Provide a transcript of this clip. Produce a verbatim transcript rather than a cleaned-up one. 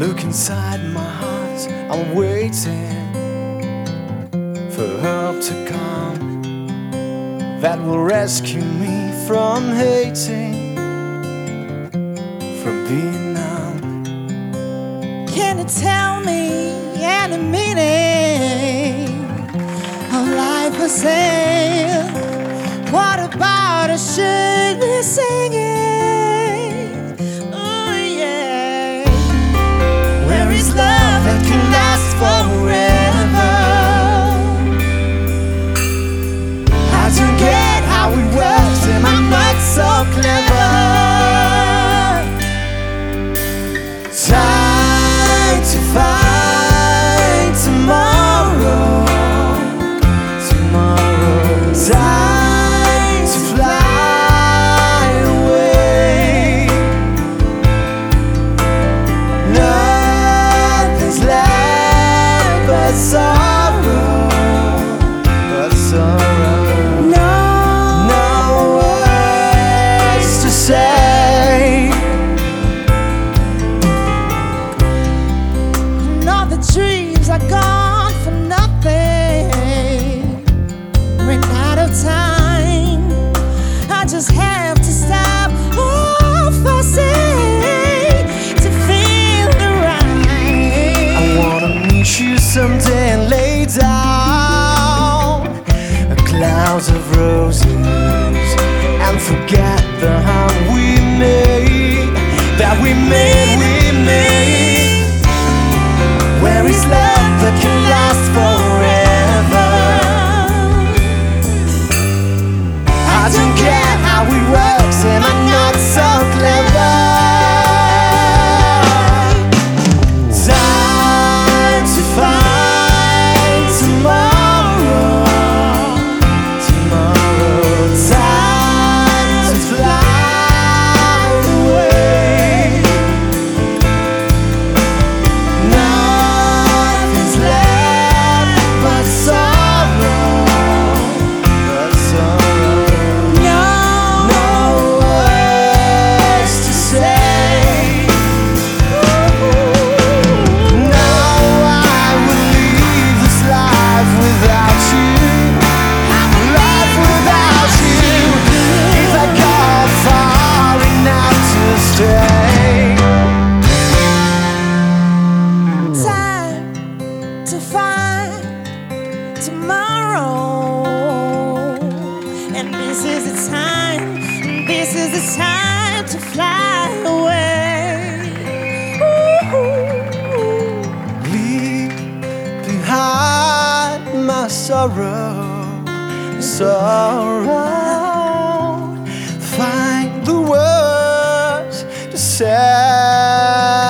Look inside my heart, I'm waiting for help to come that will rescue me from hating, from being numb. Can you tell me any meaning of life was saying? What about a should be singing? Oh yeah. Where is love that can last forever? I don't get how it works, am I not so clever? Time to find tomorrow, tomorrow. Time to fly away. Nothing's left but sorrow, but sorrow. No, No words to say. and all the dreams are gone for nothing. Ran out of time. I just have to stop all fussing to feel the right. I wanna meet you someday and lay down a cloud of roses and forget the harm we made, that we made, we made. Where is love that can last forever? I don't get how it works, am I not so clever? Time to find tomorrow, tomorrow. Time to fly away. Nothing's left but sorrow, but sorrow. No, No words to say. No, I would leave this life without you, life without you. If I got far enough to stay. time to find tomorrow, and this is the time, this is the time to fly away. Ooh. Leave behind my sorrow, sorrow. Find the words to say.